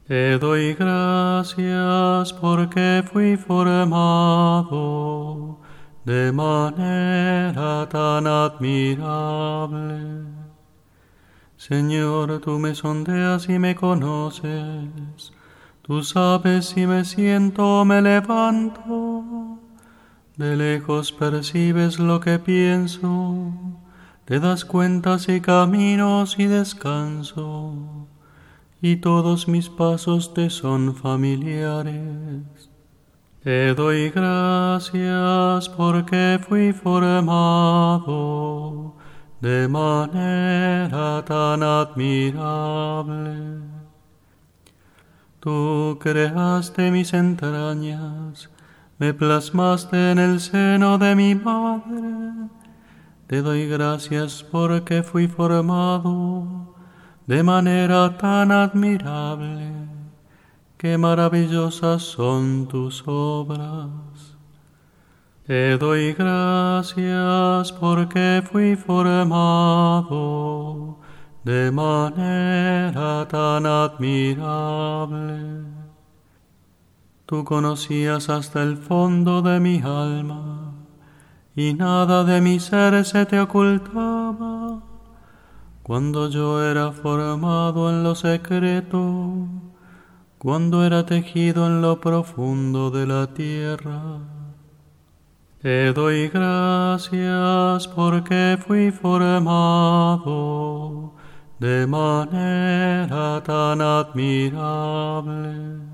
Te doy gracias porque fui formado de manera tan admirable. Señor, tú me sondeas y me conoces. Tú sabes si me siento o me levanto. De lejos percibes lo que pienso. Te das cuenta si camino, si descanso. Y todos mis pasos te son familiares. Te doy gracias porque fui formado de manera tan admirable. Tú creaste mis entrañas, me plasmaste en el seno de mi madre. Te doy gracias porque fui formado de manera tan admirable. Qué maravillosas son tus obras. Te doy gracias porque fui formado de manera tan admirable. Tú conocías hasta el fondo de mi alma, y nada de mi ser se te ocultaba. Cuando yo era formado en lo secreto, cuando era tejido en lo profundo de la tierra. Te doy gracias porque fui formado de manera tan admirable.